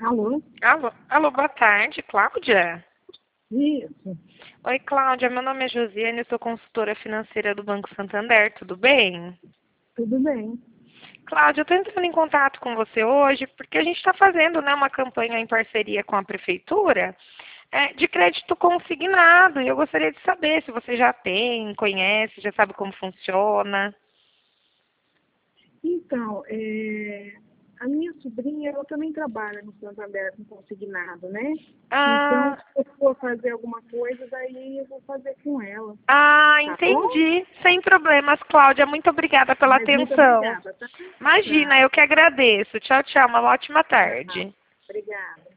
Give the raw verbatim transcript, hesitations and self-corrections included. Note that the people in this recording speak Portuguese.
Alô? Alô, alô, boa tarde, Cláudia? Isso, Oi, Cláudia, meu nome é Josiane, eu sou consultora financeira do Banco Santander, tudo bem? tudo bem. Cláudia, eu estou entrando em contato com você hoje porque a gente está fazendo, né, uma campanha em parceria com a Prefeitura é, de crédito consignado e eu gostaria de saber se você já tem, conhece, já sabe como funciona. Então, é, a minha sobrinha, ela também trabalha no Santander com consignado, né? Então, Ah, se eu for fazer alguma coisa, daí eu vou fazer com ela, ah, tá bom? entendi. Sem problemas, Cláudia. Muito obrigada pela Mas muito atenção. obrigada, tá? Imagina, Tchau, eu que agradeço. Tchau, tchau. Uma ótima tchau. tarde. Obrigada.